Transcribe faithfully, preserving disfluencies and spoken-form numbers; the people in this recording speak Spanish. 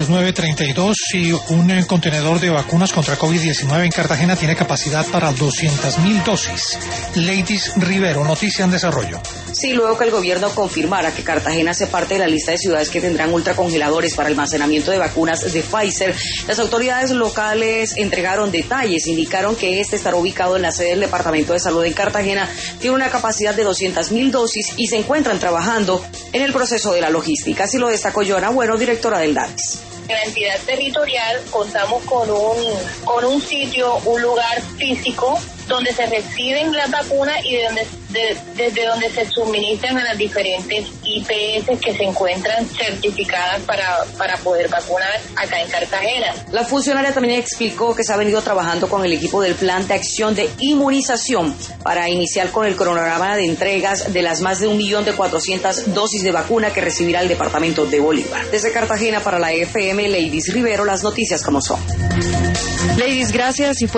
nueve treinta y dos y un eh, contenedor de vacunas contra COVID diecinueve en Cartagena tiene capacidad para doscientas mil dosis. Ladies Rivero, noticia en desarrollo. Sí, luego que el gobierno confirmara que Cartagena hace parte de la lista de ciudades que tendrán ultracongeladores para almacenamiento de vacunas de Pfizer, las autoridades locales entregaron detalles, indicaron que este estará ubicado en la sede del Departamento de Salud en Cartagena, tiene una capacidad de doscientas mil dosis y se encuentran trabajando en el proceso de la logística. Así lo destacó Joana Bueno, directora del D A N I S. En la entidad territorial contamos con un, con un sitio, un lugar físico donde se reciben las vacunas y de donde, de, desde donde se suministran a las diferentes I P S que se encuentran certificadas para, para poder vacunar acá en Cartagena. La funcionaria también explicó que se ha venido trabajando con el equipo del Plan de Acción de Inmunización para iniciar con el cronograma de entregas de las más de un millón de cuatrocientas dosis de vacuna que recibirá el departamento de Bolívar. Desde Cartagena para la F M, Ladies Rivero, las noticias como son. Ladies, gracias. Y